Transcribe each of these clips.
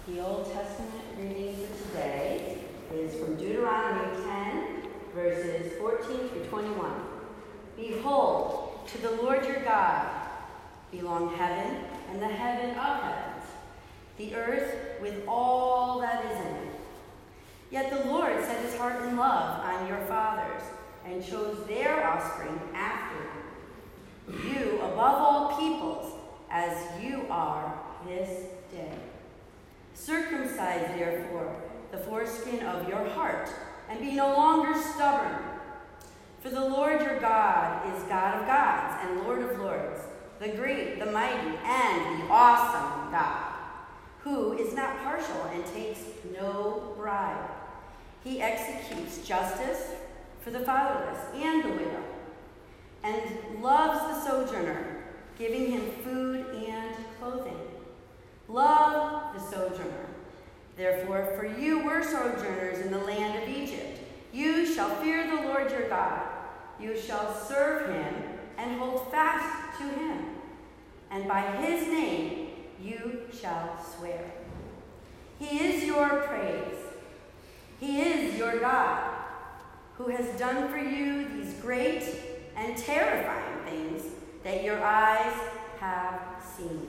The Old Testament reading for today is from Deuteronomy 10, verses 14 through 21. Behold, to the Lord your God belong heaven and the heaven of heavens, the earth with all that is in it. Yet the Lord set his heart in love on your fathers and chose their offspring after them, you above all peoples, as you are this day. Circumcise, therefore, the foreskin of your heart, and be no longer stubborn. For the Lord your God is God of gods and Lord of lords, the great, the mighty, and the awesome God, who is not partial and takes no bribe. He executes justice for the fatherless and the widow, and loves the sojourner, giving him food and clothing. Love the sojourner. Therefore, for you were sojourners in the land of Egypt. You shall fear the Lord your God. You shall serve him and hold fast to him. And by his name you shall swear. He is your praise. He is your God, who has done for you these great and terrifying things that your eyes have seen.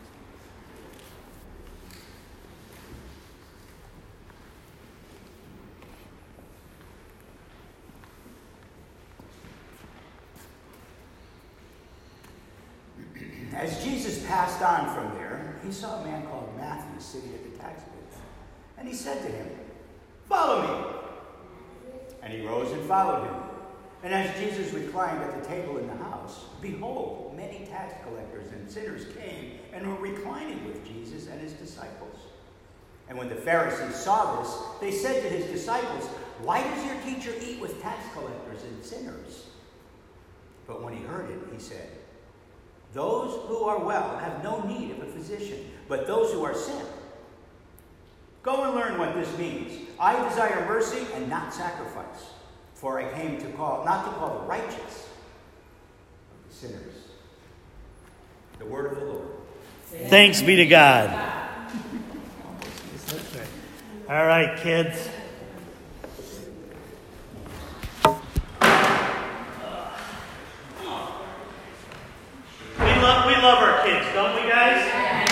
As Jesus passed on from there, he saw a man called Matthew sitting at the tax booth. And he said to him, "Follow me." And he rose and followed him. And as Jesus reclined at the table in the house, behold, many tax collectors and sinners came and were reclining with Jesus and his disciples. And when the Pharisees saw this, they said to his disciples, "Why does your teacher eat with tax collectors and sinners?" But when he heard it, he said, "Those who are well have no need of a physician, but those who are sick. Go and learn what this means. I desire mercy and not sacrifice, for I came to call, not to call the righteous, but the sinners." The word of the Lord. Thanks be to God. All right, kids. We love our kids, don't we, guys?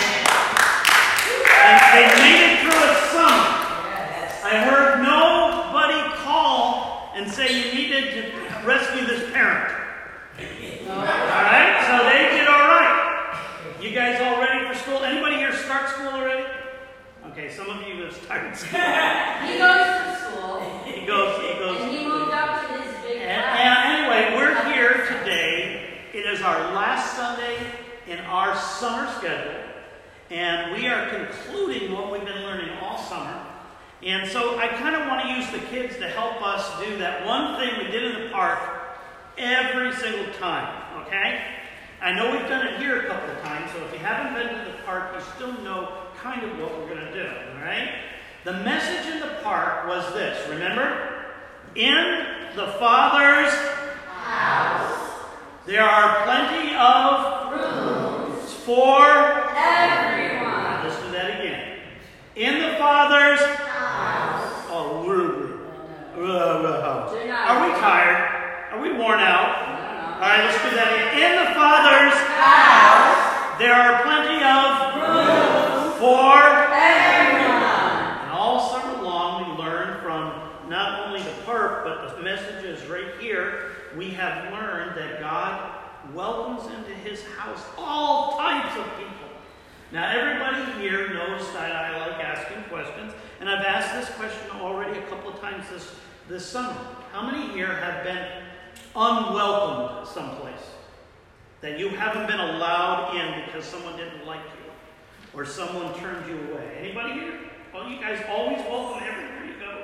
And they made it through a summer. I heard nobody call and say you needed to rescue this parent. All right, so they did all right. You guys all ready for school? Anybody here start school already? Okay, some of you have started school. He goes to school. He goes. And he moved up to his big class. And anyway, we're here today. It is our last Sunday in our summer schedule. And we are concluding what we've been learning all summer. And so I kind of want to use the kids to help us do that one thing we did in the park every single time, okay? I know we've done it here a couple of times, so if you haven't been to the park, you still know kind of what we're going to do, all right? The message in the park was this, remember? In the Father's house, there are plenty of rooms for everyone. Let's do that again. In the Father's house. Oh, are we tired? Are we worn out? All right, let's do that again. In the Father's house, there are plenty of rooms for everyone. And all summer long, we learned from not only the park, but the messages right here. We have learned that God welcomes into his house all types of people. Now, everybody here knows that I like asking questions, and I've asked this question already a couple of times this summer. How many here have been unwelcomed someplace? That you haven't been allowed in because someone didn't like you, or someone turned you away? Anybody here? Well, you guys always welcome everywhere you go.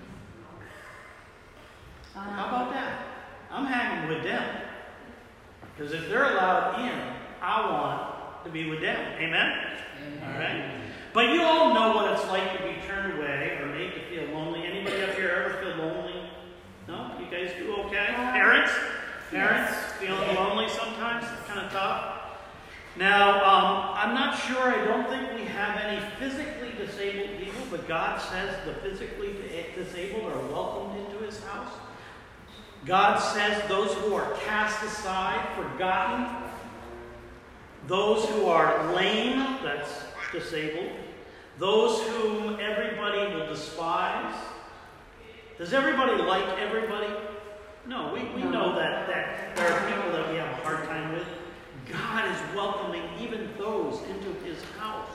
How about that? I'm hanging with them. Because if they're allowed in, I want to be with them. Amen? All right? But you all know what it's like to be turned away or made to feel lonely. Anybody up here ever feel lonely? No? You guys do okay? Parents? Feeling lonely sometimes? It's kind of tough. Now, I'm not sure, I don't think we have any physically disabled people, but God says the physically disabled are welcomed into his house. God says those who are cast aside, forgotten, those who are lame, that's disabled, those whom everybody will despise. Does everybody like everybody? No, we know that there are people that we have a hard time with. God is welcoming even those into his house.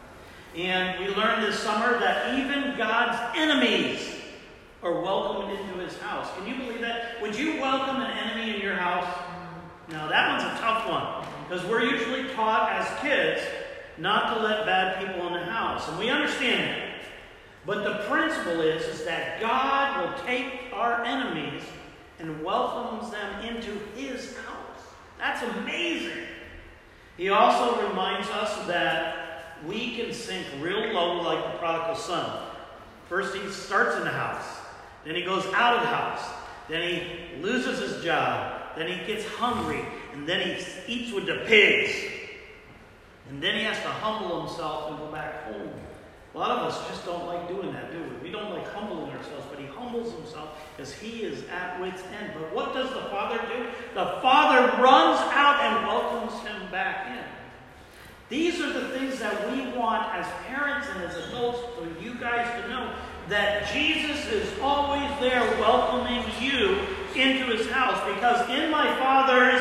And we learned this summer that even God's enemies are welcomed into his house. Can you believe that? Would you welcome an enemy in your house? Now, that one's a tough one, because we're usually taught as kids not to let bad people in the house. And we understand that. But the principle is that God will take our enemies and welcomes them into his house. That's amazing. He also reminds us that we can sink real low like the prodigal son. First he starts in the house. Then he goes out of the house. Then he loses his job. Then he gets hungry. And then he eats with the pigs. And then he has to humble himself and go back home. A lot of us just don't like doing that, do we? We don't like humbling ourselves, but he humbles himself because he is at wit's end. But what does the Father do? The Father runs out and welcomes him back in. These are the things that we want as parents and as adults for you guys to know, that Jesus is always there welcoming you into his house, because in my Father's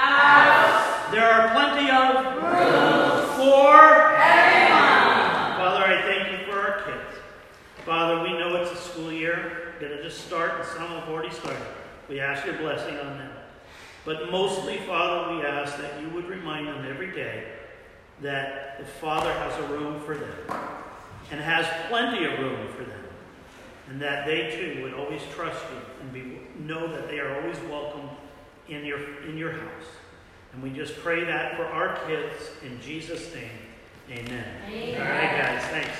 house there are plenty of room for everyone. Father, I thank you for our kids. Father, we know it's a school year, going to just start, and some have already started. We ask your blessing on them. But mostly, Father, we ask that you would remind them every day that the Father has a room for them, and has plenty of room for them, and that they too would always trust you and know that they are always welcome in your house. And we just pray that for our kids in Jesus' name. Amen. Amen. All right, guys, thanks.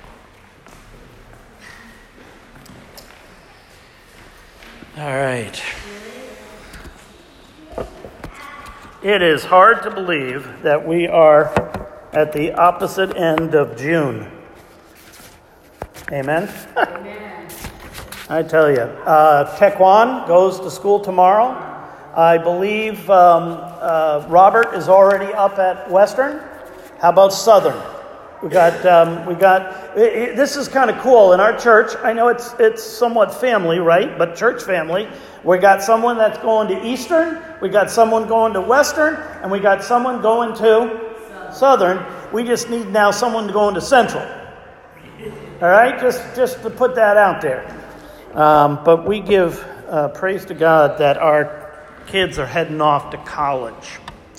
All right. It is hard to believe that we are at the opposite end of June. Amen? Amen. I tell you. Tequan goes to school tomorrow. I believe Robert is already up at Western. How about Southern? We got. This is kind of cool in our church. I know it's somewhat family, right? But church family. We got someone that's going to Eastern. We got someone going to Western, and we got someone going to Southern. We just need now someone to go into Central. All right, just to put that out there. But we give praise to God that our kids are heading off to college.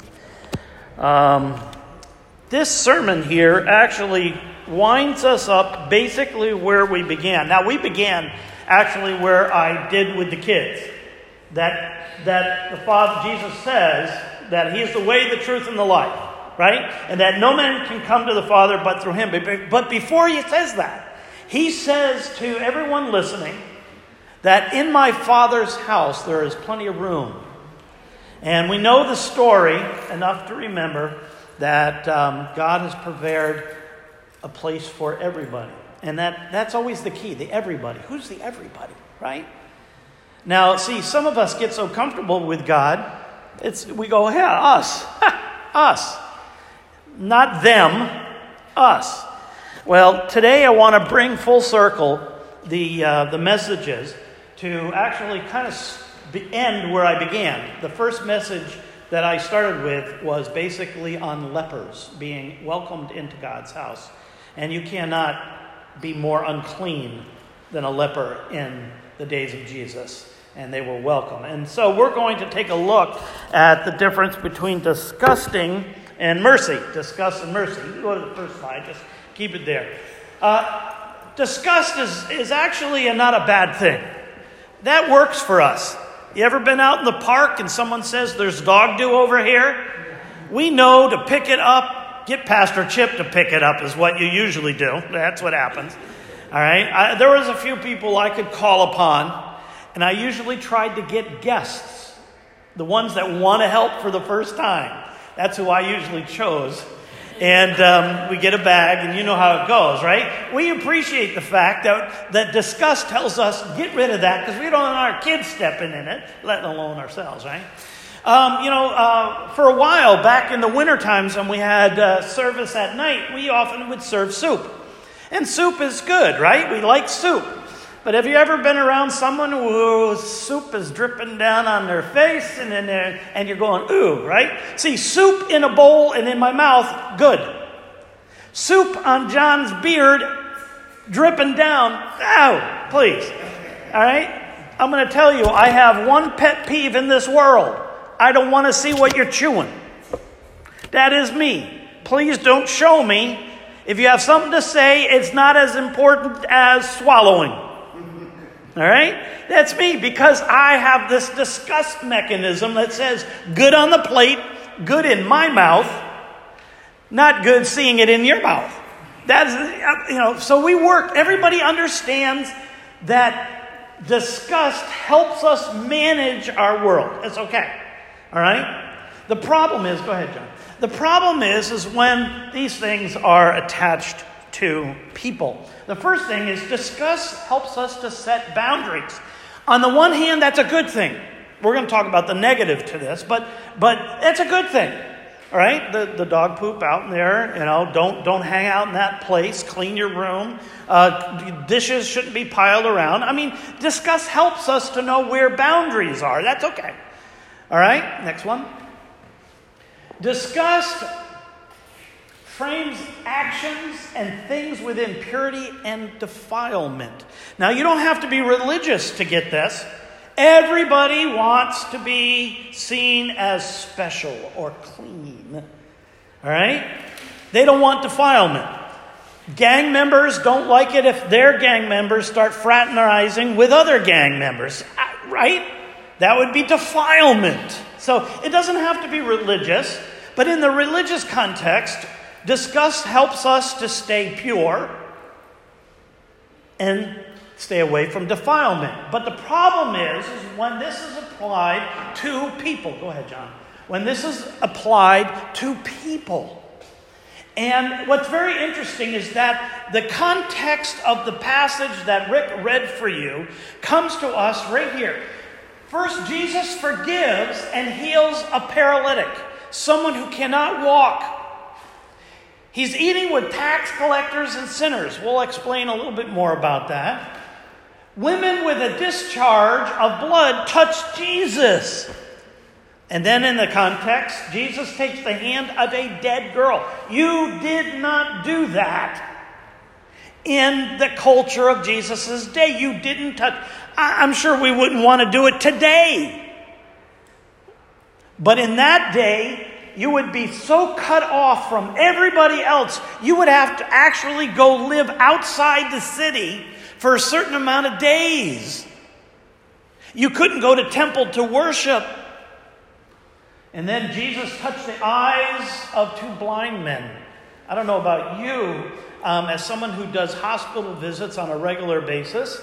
This sermon here actually winds us up basically where we began. Now, we began actually where I did with the kids. That the Father, Jesus says that he is the way, the truth, and the life, right? And that no man can come to the Father but through him. But before he says that, he says to everyone listening that in my Father's house there is plenty of room. And we know the story enough to remember that God has prepared a place for everybody. And that's always the key, the everybody. Who's the everybody, right? Now, see, some of us get so comfortable with God, we go, yeah, us. Us. Not them, us. Well, today I want to bring full circle the messages to actually kind of end where I began. The first message that I started with was basically on lepers being welcomed into God's house. And you cannot be more unclean than a leper in the days of Jesus. And they were welcome. And so we're going to take a look at the difference between disgusting and mercy. Disgust and mercy. You can go to the first slide. Just keep it there. Disgust is actually not a bad thing. That works for us. You ever been out in the park and someone says there's dog do over here? We know to pick it up, get Pastor Chip to pick it up is what you usually do. That's what happens. All right. There was a few people I could call upon, and I usually tried to get guests, the ones that want to help for the first time. That's who I usually chose. And we get a bag, and you know how it goes, right? We appreciate the fact that disgust tells us, get rid of that, because we don't want our kids stepping in it, let alone ourselves, right? For a while, back in the winter times when we had service at night, we often would serve soup. And soup is good, right? We like soup. But have you ever been around someone whose soup is dripping down on their face and you're going, ooh, right? See, soup in a bowl and in my mouth, good. Soup on John's beard, dripping down, oh, please. All right? I'm going to tell you, I have one pet peeve in this world. I don't want to see what you're chewing. That is me. Please don't show me. If you have something to say, it's not as important as swallowing. All right? That's me, because I have this disgust mechanism that says good on the plate, good in my mouth, not good seeing it in your mouth. That's, so we work. Everybody understands that disgust helps us manage our world. It's okay. All right? The problem is, go ahead, John. The problem is when these things are attached to people. The first thing is disgust helps us to set boundaries. On the one hand, that's a good thing. We're going to talk about the negative to this, but that's a good thing. All right? The dog poop out in there, don't hang out in that place. Clean your room. Dishes shouldn't be piled around. I mean, disgust helps us to know where boundaries are. That's okay. All right? Next one. Disgust frames actions and things with impurity and defilement. Now, you don't have to be religious to get this. Everybody wants to be seen as special or clean. All right? They don't want defilement. Gang members don't like it if their gang members start fraternizing with other gang members. Right? That would be defilement. So it doesn't have to be religious, but in the religious context, disgust helps us to stay pure and stay away from defilement. But the problem is when this is applied to people. Go ahead, John. When this is applied to people. And what's very interesting is that the context of the passage that Rick read for you comes to us right here. First, Jesus forgives and heals a paralytic, someone who cannot walk. He's eating with tax collectors and sinners. We'll explain a little bit more about that. Women with a discharge of blood touch Jesus. And then in the context, Jesus takes the hand of a dead girl. You did not do that in the culture of Jesus' day. You didn't touch. I'm sure we wouldn't want to do it today. But in that day, you would be so cut off from everybody else, you would have to actually go live outside the city for a certain amount of days. You couldn't go to temple to worship. And then Jesus touched the eyes of two blind men. I don't know about you, as someone who does hospital visits on a regular basis,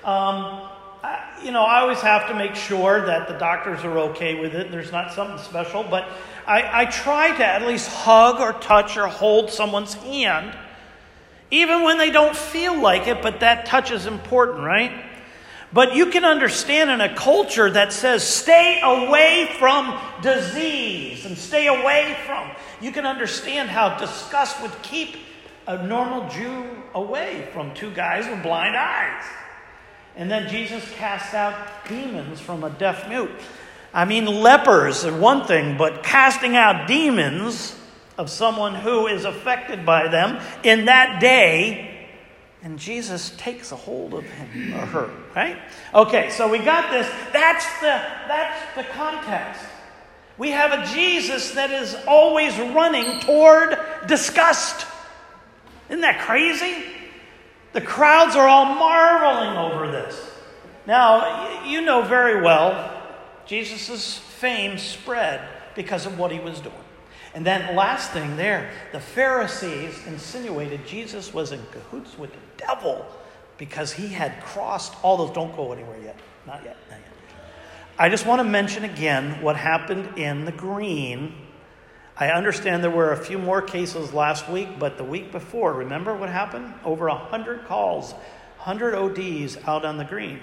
I always have to make sure that the doctors are okay with it. There's not something special, but I try to at least hug or touch or hold someone's hand, even when they don't feel like it, but that touch is important, right? But you can understand in a culture that says stay away from disease and stay away from, you can understand how disgust would keep a normal Jew away from two guys with blind eyes. And then Jesus casts out demons from a deaf mute. I mean, lepers are one thing, but casting out demons of someone who is affected by them in that day, and Jesus takes a hold of him or her, right? Okay, so we got this. That's the context. We have a Jesus that is always running toward disgust. Isn't that crazy? The crowds are all marveling over this. Now, you know very well, Jesus' fame spread because of what he was doing. And then last thing there, the Pharisees insinuated Jesus was in cahoots with the devil because he had crossed all those. Don't go anywhere yet. Not yet. I just want to mention again what happened in the green I understand there were a few more cases last week, but the week before, remember what happened? Over 100 calls, 100 ODs out on the green.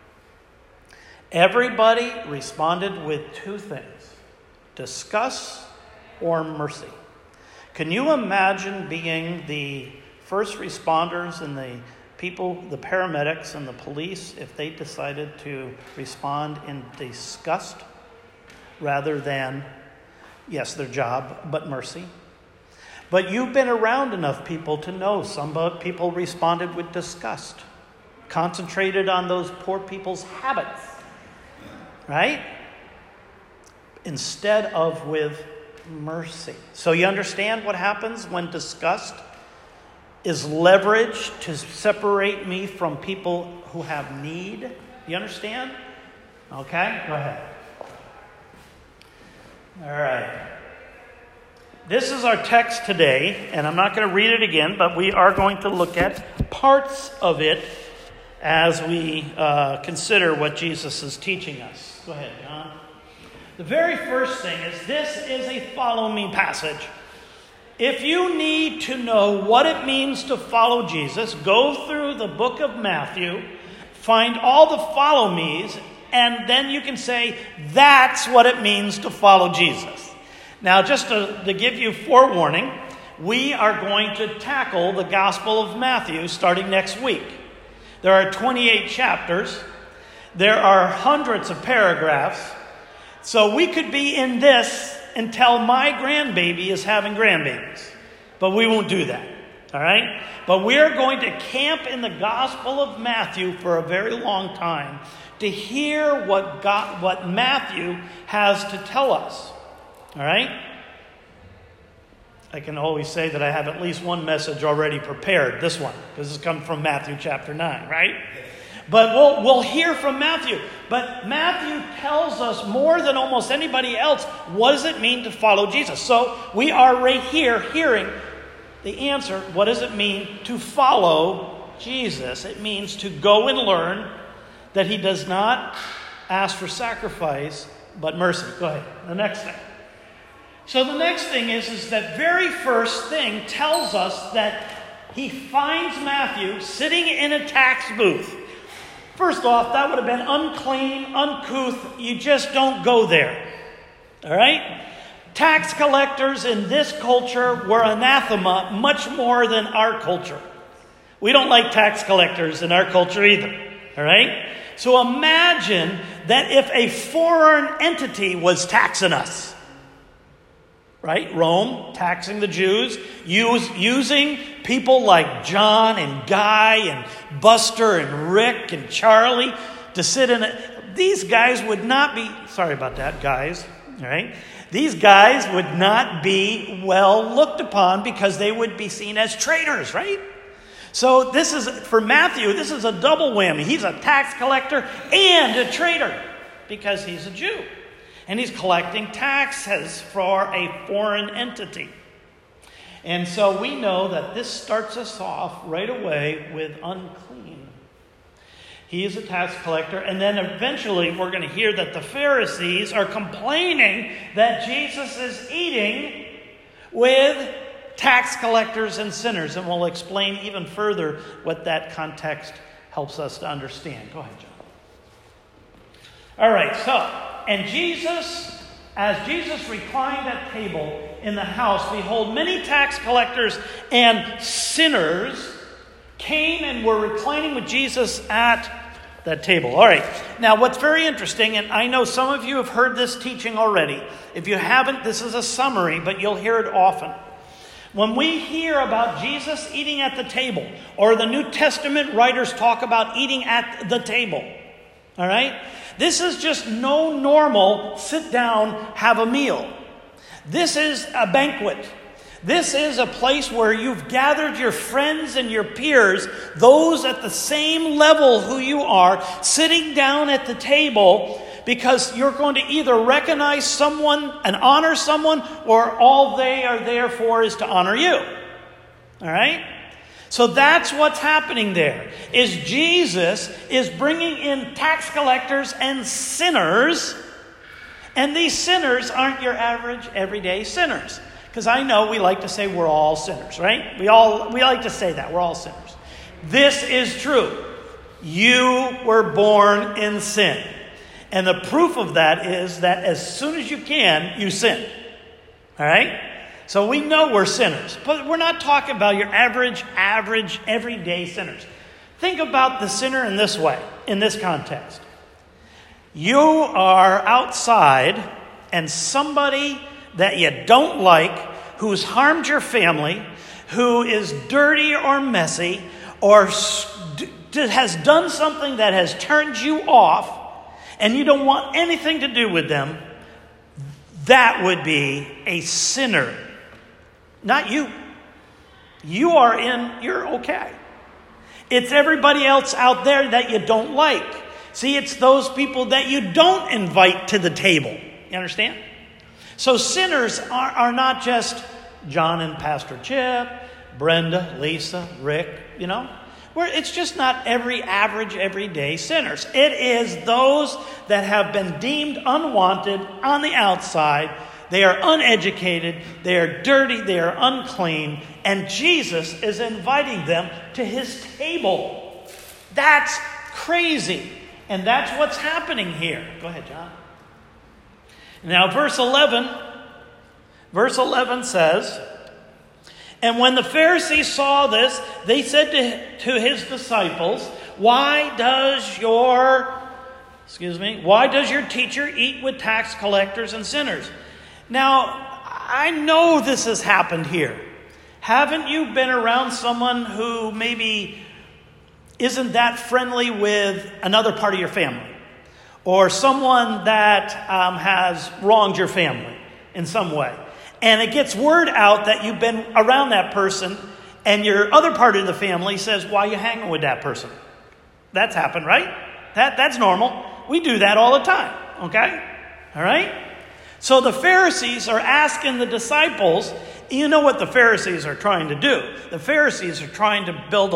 Everybody responded with two things: disgust or mercy. Can you imagine being the first responders and the people, the paramedics and the police, if they decided to respond in disgust rather than, yes, their job, but mercy? But you've been around enough people to know some people responded with disgust, concentrated on those poor people's habits, right? Instead of with mercy. So you understand what happens when disgust is leveraged to separate me from people who have need? You understand? Okay, go ahead. All right. This is our text today, and I'm not going to read it again, but we are going to look at parts of it as we consider what Jesus is teaching us. Go ahead, John. The very first thing is this is a follow me passage. If you need to know what it means to follow Jesus, go through the book of Matthew, find all the follow me's, and then you can say, that's what it means to follow Jesus. Now, just to give you forewarning, we are going to tackle the Gospel of Matthew starting next week. There are 28 chapters. There are hundreds of paragraphs. So we could be in this until my grandbaby is having grandbabies. But we won't do that. All right? But we're going to camp in the Gospel of Matthew for a very long time to hear what Matthew has to tell us. All right? I can always say that I have at least one message already prepared. This one, because this comes from Matthew chapter 9, right? But we'll hear from Matthew. But Matthew tells us more than almost anybody else, what does it mean to follow Jesus? So we are right here hearing the answer. What does it mean to follow Jesus? It means to go and learn that he does not ask for sacrifice, but mercy. Go ahead. The next thing. So the next thing is that very first thing tells us that he finds Matthew sitting in a tax booth. First off, that would have been unclean, uncouth. You just don't go there. All right? Tax collectors in this culture were anathema much more than our culture. We don't like tax collectors in our culture either. All right? So imagine that if a foreign entity was taxing us. Right? Rome taxing the Jews, using people like John and Guy and Buster and Rick and Charlie to sit in it. These guys would not be, sorry about that, guys. All right? These guys would not be well looked upon because they would be seen as traitors, right? So this is, for Matthew, this is a double whammy. He's a tax collector and a traitor because he's a Jew. And he's collecting taxes for a foreign entity. And so we know that this starts us off right away with unclean. He is a tax collector. And then eventually we're going to hear that the Pharisees are complaining that Jesus is eating with tax collectors and sinners. And we'll explain even further what that context helps us to understand. Go ahead, John. All right, so... And Jesus, as Jesus reclined at table in the house, behold, many tax collectors and sinners came and were reclining with Jesus at that table. All right. Now, what's very interesting, and I know some of you have heard this teaching already. If you haven't, this is a summary, but you'll hear it often. When we hear about Jesus eating at the table, or the New Testament writers talk about eating at the table, all right? This is just no normal sit down, have a meal. This is a banquet. This is a place where you've gathered your friends and your peers, those at the same level who you are, sitting down at the table because you're going to either recognize someone and honor someone, or all they are there for is to honor you. All right? So that's what's happening there, is Jesus is bringing in tax collectors and sinners, and these sinners aren't your average, everyday sinners. Because I know we like to say we're all sinners, right? We like to say that. We're all sinners. This is true. You were born in sin. And the proof of that is that as soon as you can, you sin. All right? So we know we're sinners. But we're not talking about your average, everyday sinners. Think about the sinner in this way, in this context. You are outside and somebody that you don't like, who's harmed your family, who is dirty or messy, or has done something that has turned you off, and you don't want anything to do with them, that would be a sinner. Not you. You're okay. It's everybody else out there that you don't like. See, it's those people that you don't invite to the table. You understand? So sinners are not just John and Pastor Chip, Brenda, Lisa, Rick, It's just not everyday sinners. It is those that have been deemed unwanted on the outside. They are uneducated, they are dirty, they are unclean, and Jesus is inviting them to his table. That's crazy. And that's what's happening here. Go ahead, John. Now, verse 11 says, and when the Pharisees saw this, they said to his disciples, why does your teacher eat with tax collectors and sinners? Now, I know this has happened here. Haven't you been around someone who maybe isn't that friendly with another part of your family? Or someone that has wronged your family in some way? And it gets word out that you've been around that person, and your other part of the family says, why are you hanging with that person? That's happened, right? That's normal. We do that all the time, okay? All right? So the Pharisees are asking the disciples, you know what the Pharisees are trying to do. The Pharisees are trying to build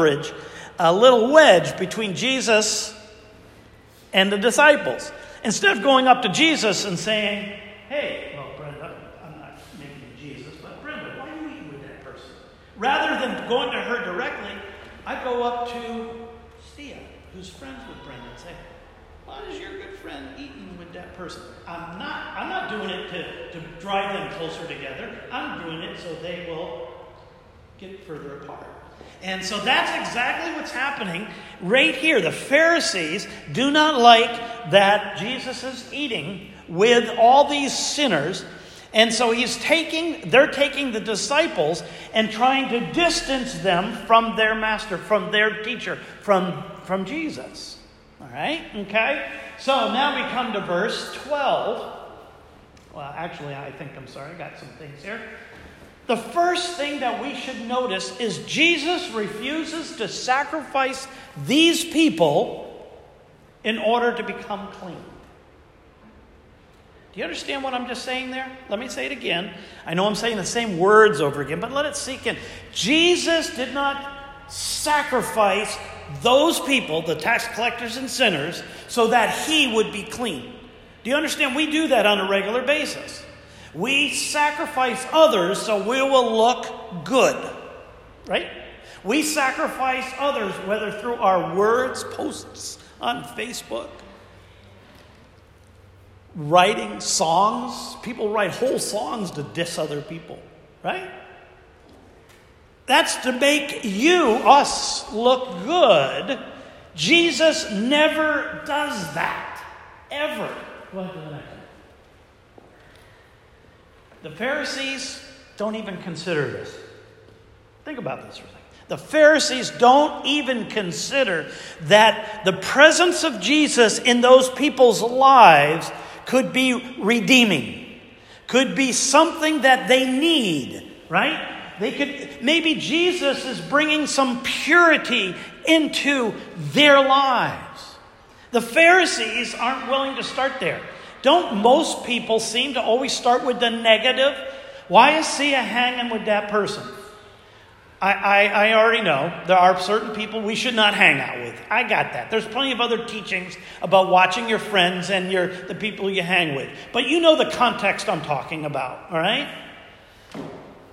a little wedge between Jesus and the disciples. Instead of going up to Jesus and saying, hey, well, Brenda, I'm not making Jesus, but Brenda, why are you eating with that person? Rather than going to her directly, I go up to Stia, who's friends with Brenda, and say, why is your good friend eating with that person? I'm not doing it to drive them closer together. I'm doing it so they will get further apart. And so that's exactly what's happening right here. The Pharisees do not like that Jesus is eating with all these sinners. And so they're taking the disciples and trying to distance them from their master, from their teacher, from Jesus. All right? Okay? So now we come to verse 12. Well, actually, I got some things here. The first thing that we should notice is Jesus refuses to sacrifice these people in order to become clean. Do you understand what I'm just saying there? Let me say it again. I know I'm saying the same words over again, but let it sink in. Jesus did not sacrifice those people, the tax collectors and sinners, so that he would be clean. Do you understand? We do that on a regular basis. We sacrifice others so we will look good, right? We sacrifice others, whether through our words, posts on Facebook, writing songs. People write whole songs to diss other people, right? That's to make us look good. Jesus never does that, ever. Go ahead to the next one. The Pharisees don't even consider this. Think about this for a second. The Pharisees don't even consider that the presence of Jesus in those people's lives could be redeeming, could be something that they need, right? Maybe Jesus is bringing some purity into their lives. The Pharisees aren't willing to start there. Don't most people seem to always start with the negative? Why is Sia hanging with that person? I already know there are certain people we should not hang out with. I got that. There's plenty of other teachings about watching your friends and the people you hang with. But you know the context I'm talking about, all right?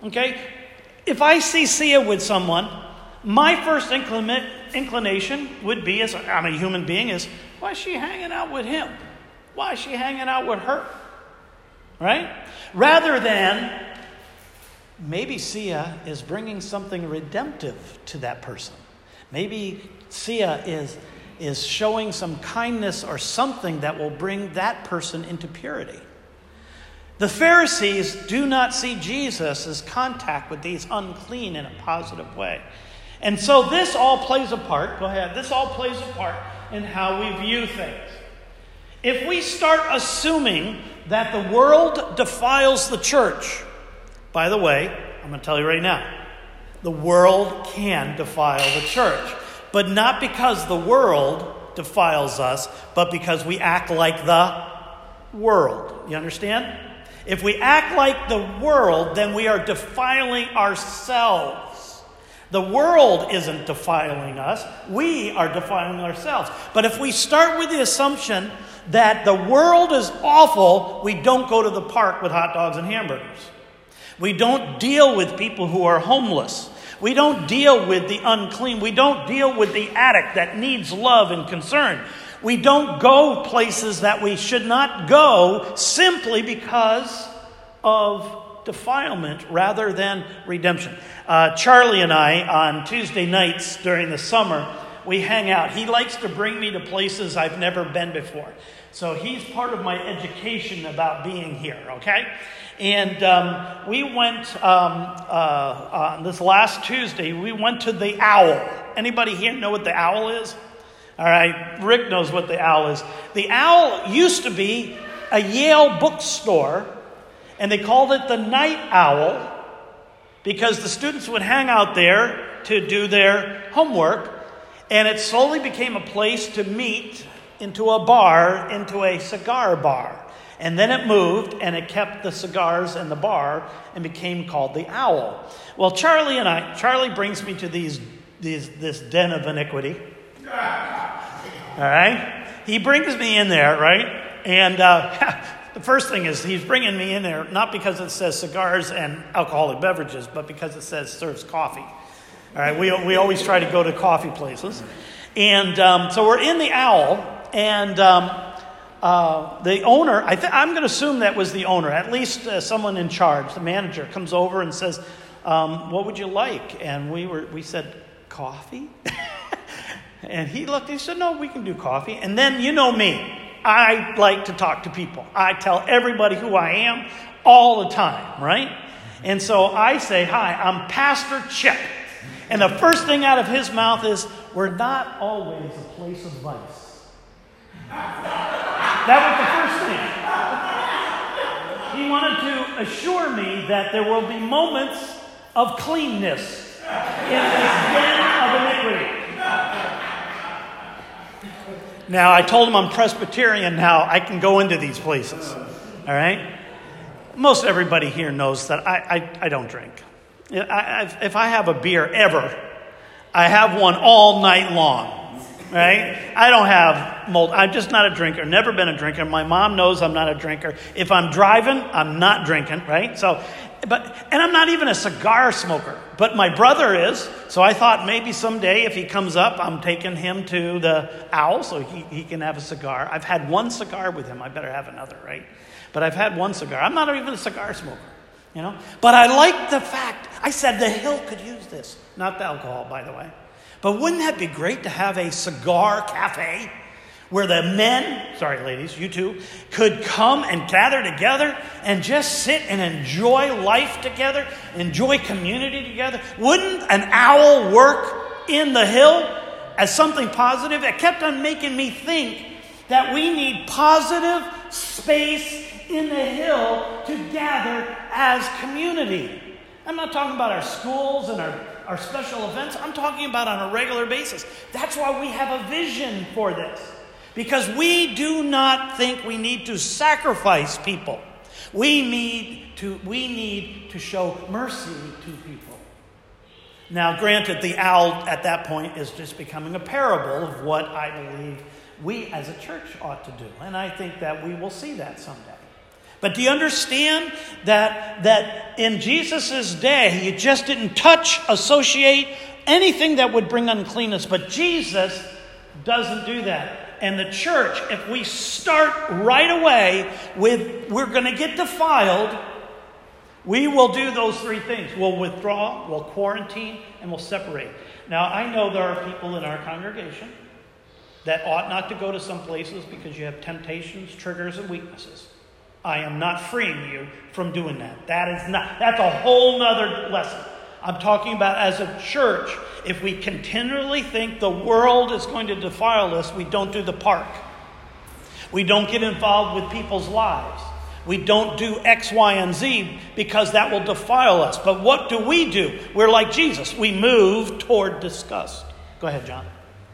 Okay? If I see Sia with someone, my first inclination would be, as I'm a human being, is, why is she hanging out with him? Why is she hanging out with her? Right? Rather than, maybe Sia is bringing something redemptive to that person. Maybe Sia is showing some kindness or something that will bring that person into purity. The Pharisees do not see Jesus as contact with these unclean in a positive way. And so this all plays a part. Go ahead. This all plays a part in how we view things. If we start assuming that the world defiles the church, by the way, I'm going to tell you right now, the world can defile the church. But not because the world defiles us, but because we act like the world. You understand? If we act like the world, then we are defiling ourselves. The world isn't defiling us. We are defiling ourselves. But if we start with the assumption that the world is awful, we don't go to the park with hot dogs and hamburgers. We don't deal with people who are homeless. We don't deal with the unclean. We don't deal with the addict that needs love and concern. We don't go places that we should not go simply because of defilement rather than redemption. Charlie and I, on Tuesday nights during the summer, we hang out. He likes to bring me to places I've never been before. So he's part of my education about being here, okay? And we went, this last Tuesday, we went to the Owl. Anybody here know what the Owl is? All right, Rick knows what the Owl is. The Owl used to be a Yale bookstore, and they called it the Night Owl because the students would hang out there to do their homework, and it slowly became a place to meet into a bar, into a cigar bar. And then it moved, and it kept the cigars and the bar and became called the Owl. Well, Charlie brings me to this den of iniquity. All right? He brings me in there, right? And the first thing is he's bringing me in there not because it says cigars and alcoholic beverages, but because it says serves coffee. All right? We always try to go to coffee places. And so we're in the Owl, and the owner, I'm going to assume that was the owner, at least someone in charge, the manager, comes over and says, what would you like? And we said, coffee? And he looked, he said, no, we can do coffee. And then, you know me, I like to talk to people. I tell everybody who I am all the time, right? And so I say, hi, I'm Pastor Chip. And the first thing out of his mouth is, we're not always a place of vice. That was the first thing. He wanted to assure me that there will be moments of cleanness in this den of iniquity. Now, I told him I'm Presbyterian now. I can go into these places. All right? Most everybody here knows that I don't drink. If I have a beer ever, I have one all night long. Right? I don't have mold. I'm just not a drinker. Never been a drinker. My mom knows I'm not a drinker. If I'm driving, I'm not drinking. Right? And I'm not even a cigar smoker. But my brother is. So I thought maybe someday if he comes up, I'm taking him to the Owl so he can have a cigar. I've had one cigar with him. I better have another, right? But I've had one cigar. I'm not even a cigar smoker. You know? But I like the fact, I said the Hill could use this. Not the alcohol, by the way. But wouldn't that be great to have a cigar cafe where the men, sorry ladies, you too, could come and gather together and just sit and enjoy life together, enjoy community together? Wouldn't an Owl work in the Hill as something positive? It kept on making me think that we need positive space in the Hill to gather as community. I'm not talking about our schools and our special events. I'm talking about on a regular basis. That's why we have a vision for this. Because we do not think we need to sacrifice people. We need to show mercy to people. Now, granted, the Owl at that point is just becoming a parable of what I believe we as a church ought to do. And I think that we will see that someday. But do you understand that in Jesus' day, you just didn't touch, associate anything that would bring uncleanness. But Jesus doesn't do that. And the church, if we start right away with we're going to get defiled, we will do those three things. We'll withdraw, we'll quarantine, and we'll separate. Now, I know there are people in our congregation that ought not to go to some places because you have temptations, triggers, and weaknesses. I am not freeing you from doing that. That's a whole nother lesson. I'm talking about as a church, if we continually think the world is going to defile us, we don't do the park. We don't get involved with people's lives. We don't do X, Y, and Z because that will defile us. But what do? We're like Jesus. We move toward disgust. Go ahead, John.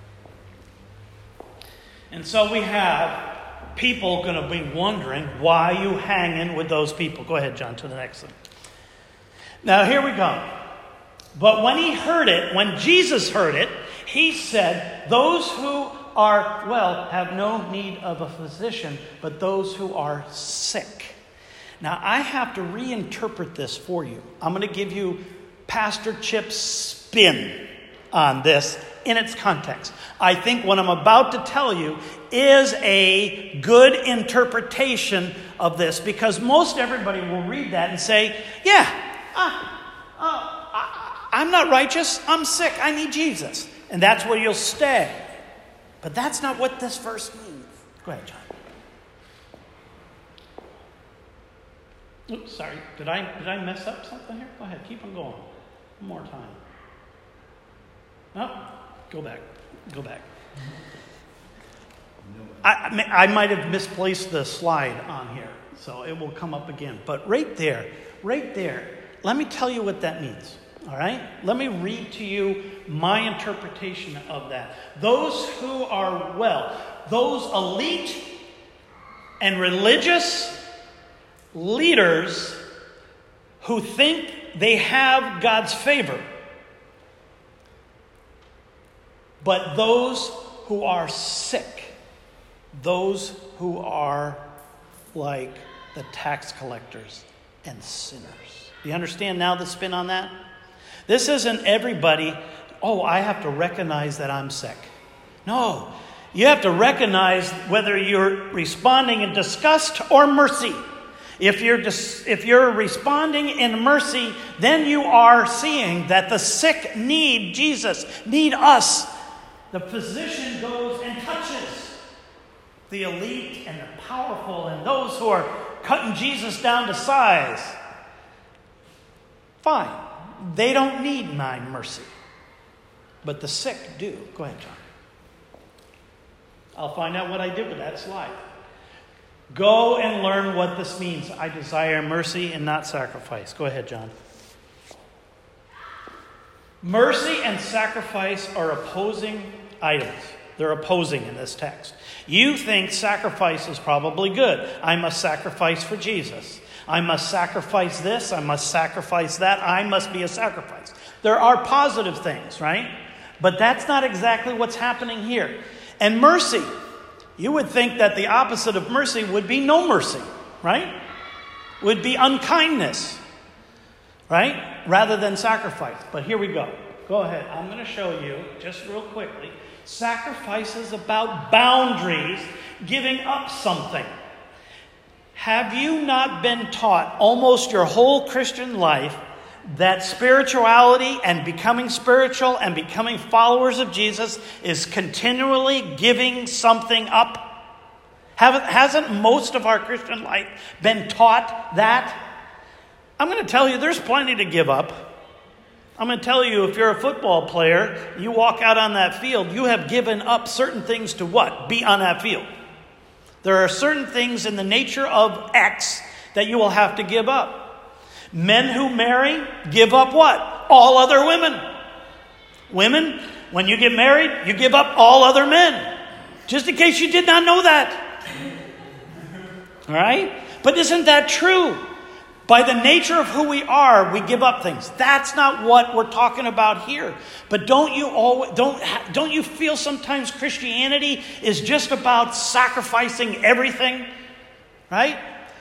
And so we have people going to be wondering, why are you hanging with those people? Go ahead, John, to the next thing. Now, here we go. But when Jesus heard it, he said, those who are well have no need of a physician, but those who are sick. Now, I have to reinterpret this for you. I'm going to give you Pastor Chip's spin on this in its context. I think what I'm about to tell you is a good interpretation of this, because most everybody will read that and say, I'm not righteous, I'm sick, I need Jesus. And that's where you'll stay. But that's not what this verse means. Go ahead, John. Oops, sorry. Did I mess up something here? Go ahead, keep on going. One more time. No, go back. I might have misplaced the slide on here, so it will come up again. But right there, let me tell you what that means. All right? Let me read to you my interpretation of that. Those who are well, those elite and religious leaders who think they have God's favor, but those who are sick, those who are like the tax collectors and sinners. Do you understand now the spin on that? This isn't everybody, I have to recognize that I'm sick. No, you have to recognize whether you're responding in disgust or mercy. If you're responding in mercy, then you are seeing that the sick need Jesus, need us. The physician goes and touches the elite and the powerful and those who are cutting Jesus down to size. Fine. They don't need my mercy. But the sick do. Go ahead, John. I'll find out what I did with that slide. Go and learn what this means. I desire mercy and not sacrifice. Go ahead, John. Mercy and sacrifice are opposing items. They're opposing in this text. You think sacrifice is probably good. I must sacrifice for Jesus. I must sacrifice this. I must sacrifice that. I must be a sacrifice. There are positive things, right? But that's not exactly what's happening here. And mercy. You would think that the opposite of mercy would be no mercy, right? Would be unkindness, right? Rather than sacrifice. But here we go. Go ahead. I'm going to show you, just real quickly, sacrifice is about boundaries, giving up something. Have you not been taught almost your whole Christian life that spirituality and becoming spiritual and becoming followers of Jesus is continually giving something up? Hasn't most of our Christian life been taught that? I'm going to tell you, there's plenty to give up. I'm going to tell you, if you're a football player, you walk out on that field, you have given up certain things to what? Be on that field. There are certain things in the nature of X that you will have to give up. Men who marry give up what? All other women. Women, when you get married, you give up all other men. Just in case you did not know that. All right? But isn't that true? By the nature of who we are, we give up things. That's not what we're talking about here. But don't you feel sometimes Christianity is just about sacrificing everything? Right?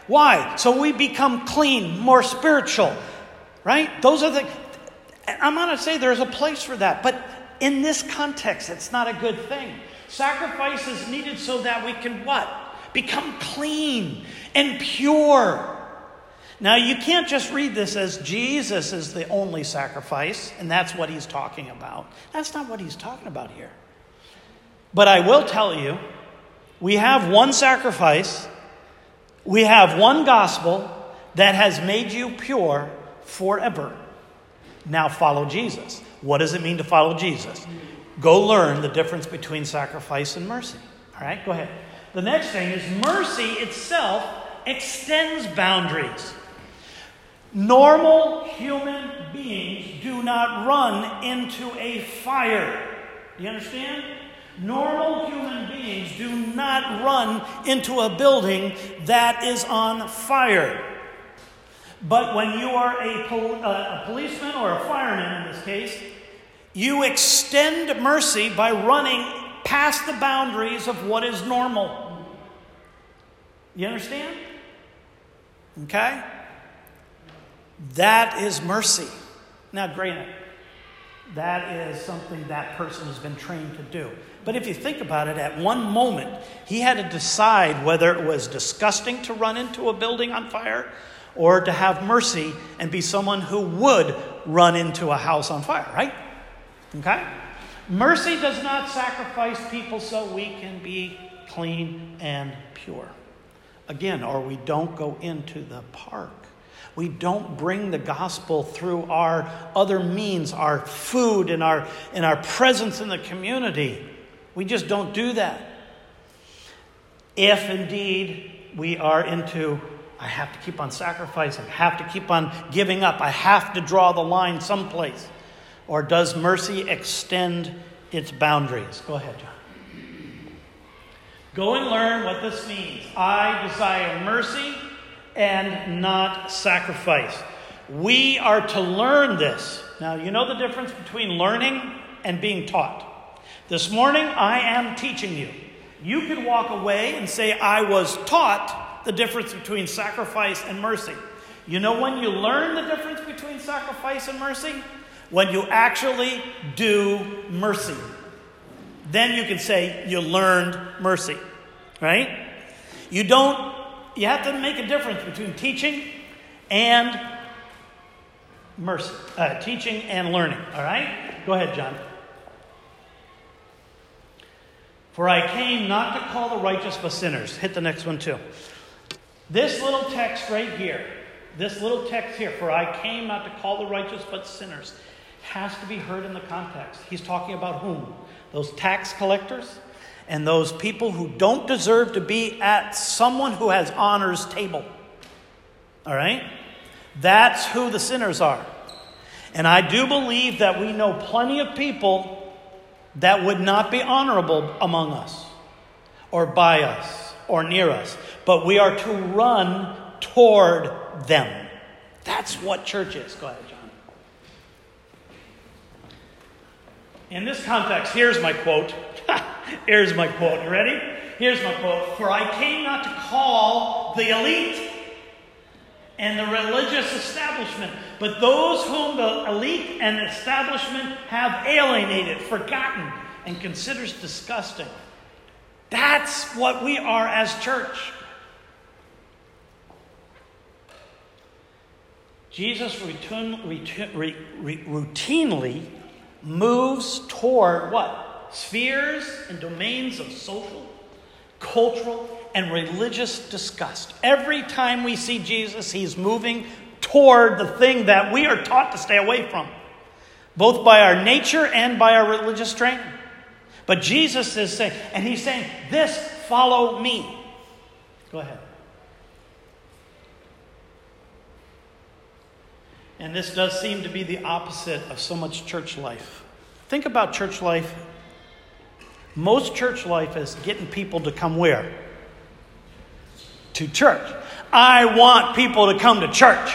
Why? So we become clean, more spiritual, right? Those are the... I'm going to say there's a place for that. But in this context, it's not a good thing. Sacrifice is needed so that we can what? Become clean and pure. Now, you can't just read this as Jesus is the only sacrifice, and that's what he's talking about. That's not what he's talking about here. But I will tell you, we have one sacrifice, we have one gospel that has made you pure forever. Now follow Jesus. What does it mean to follow Jesus? Go learn the difference between sacrifice and mercy. All right, go ahead. The next thing is mercy itself extends boundaries. Normal human beings do not run into a fire. Do you understand? Normal human beings do not run into a building that is on fire. But when you are a policeman or a fireman in this case, you extend mercy by running past the boundaries of what is normal. You understand? Okay? That is mercy. Now, granted, that is something that person has been trained to do. But if you think about it, at one moment, he had to decide whether it was disgusting to run into a building on fire or to have mercy and be someone who would run into a house on fire, right? Okay? Mercy does not sacrifice people so we can be clean and pure. Again, or we don't go into the park. We don't bring the gospel through our other means, our food and our presence in the community. We just don't do that. If indeed we are into, I have to keep on sacrificing, I have to keep on giving up, I have to draw the line someplace. Or does mercy extend its boundaries? Go ahead, John. Go and learn what this means. I desire mercy and not sacrifice. We are to learn this. Now, you know the difference between learning and being taught. This morning, I am teaching you. You could walk away and say, I was taught the difference between sacrifice and mercy. You know when you learn the difference between sacrifice and mercy? When you actually do mercy. Then you can say you learned mercy. Right? You have to make a difference between teaching and mercy. Teaching and learning. All right? Go ahead, John. For I came not to call the righteous but sinners. Hit the next one too. This little text right here. For I came not to call the righteous but sinners, has to be heard in the context. He's talking about whom? Those tax collectors and those people who don't deserve to be at someone who has honor's table. All right? That's who the sinners are. And I do believe that we know plenty of people that would not be honorable among us or by us or near us. But we are to run toward them. That's what church is. Go ahead, John. In this context, here's my quote. Here's my quote. You ready? Here's my quote. For I came not to call the elite and the religious establishment, but those whom the elite and establishment have alienated, forgotten, and considers disgusting. That's what we are as church. Jesus routinely moves toward what? Spheres and domains of social, cultural, and religious disgust. Every time we see Jesus, he's moving toward the thing that we are taught to stay away from, both by our nature and by our religious training. But Jesus is saying, and he's saying, this, follow me. Go ahead. And this does seem to be the opposite of so much church life. Think about church life. Most church life is getting people to come where? To church. I want people to come to church.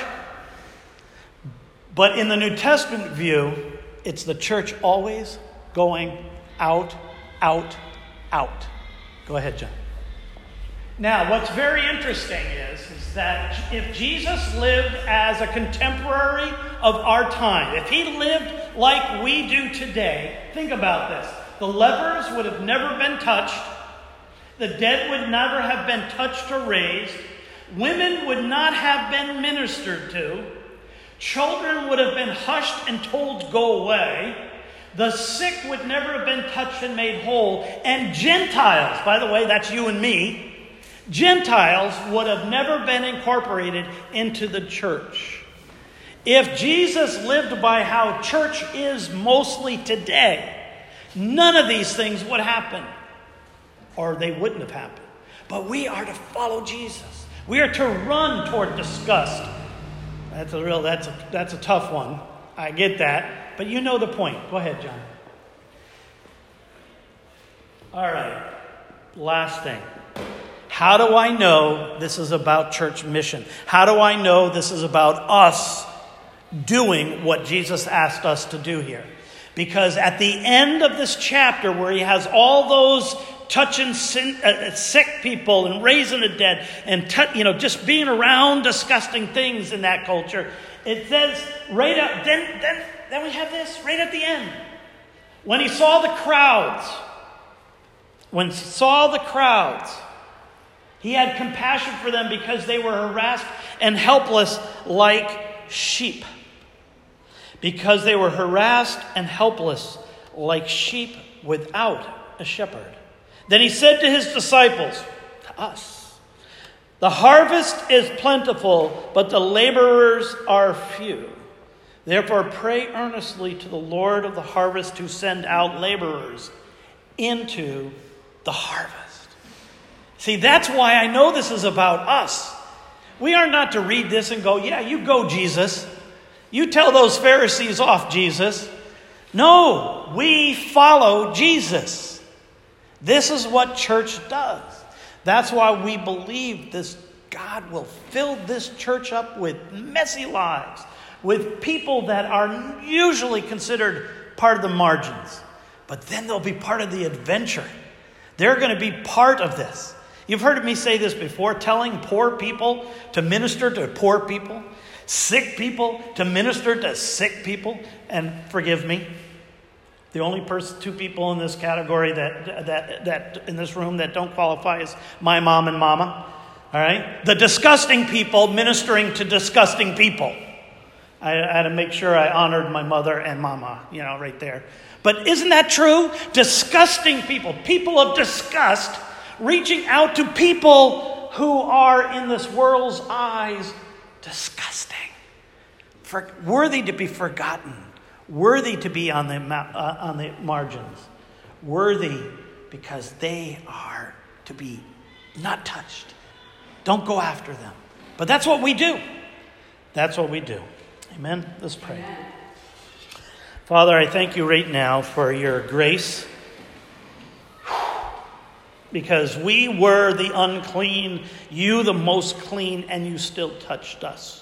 But in the New Testament view, it's the church always going out, out, out. Go ahead, John. Now, what's very interesting is that if Jesus lived as a contemporary of our time, if he lived like we do today, think about this. The lepers would have never been touched. The dead would never have been touched or raised. Women would not have been ministered to. Children would have been hushed and told, go away. The sick would never have been touched and made whole. And Gentiles, by the way, that's you and me, Gentiles would have never been incorporated into the church. If Jesus lived by how church is mostly today, none of these things would happen. Or they wouldn't have happened. But we are to follow Jesus. We are to run toward disgust. That's a tough one. I get that. But you know the point. Go ahead, John. All right. Last thing. How do I know this is about church mission? How do I know this is about us doing what Jesus asked us to do here? Because at the end of this chapter where he has all those touching sick people and raising the dead and just being around disgusting things in that culture, it says right up, then we have this right at the end. When he saw the crowds, he had compassion for them because they were harassed and helpless like sheep. Because they were harassed and helpless like sheep without a shepherd. Then he said to his disciples, to us, the harvest is plentiful, but the laborers are few. Therefore pray earnestly to the Lord of the harvest to send out laborers into the harvest. See, that's why I know this is about us. We are not to read this and go, yeah, you go, Jesus. You tell those Pharisees off, Jesus. No, we follow Jesus. This is what church does. That's why we believe this God will fill this church up with messy lives, with people that are usually considered part of the margins. But then they'll be part of the adventure. They're going to be part of this. You've heard me say this before, telling poor people to minister to poor people, sick people to minister to sick people. And forgive me, the only two people in this category that in this room that don't qualify is my mom and mama. All right? The disgusting people ministering to disgusting people. I had to make sure I honored my mother and mama, right there. But isn't that true? Disgusting people, people of disgust, reaching out to people who are in this world's eyes disgusting, worthy to be forgotten, worthy to be on the margins, worthy because they are to be not touched. Don't go after them. But that's what we do. That's what we do. Amen. Let's pray. Amen. Father, I thank you right now for your grace. Because we were the unclean, you the most clean, and you still touched us.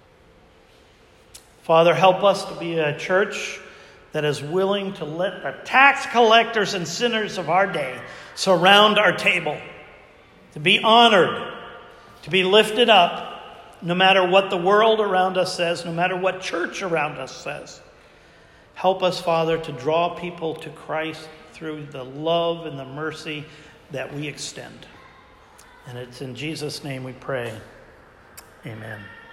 Father, help us to be a church that is willing to let the tax collectors and sinners of our day surround our table, to be honored, to be lifted up, no matter what the world around us says, no matter what church around us says. Help us, Father, to draw people to Christ through the love and the mercy that we extend. And it's in Jesus' name we pray. Amen.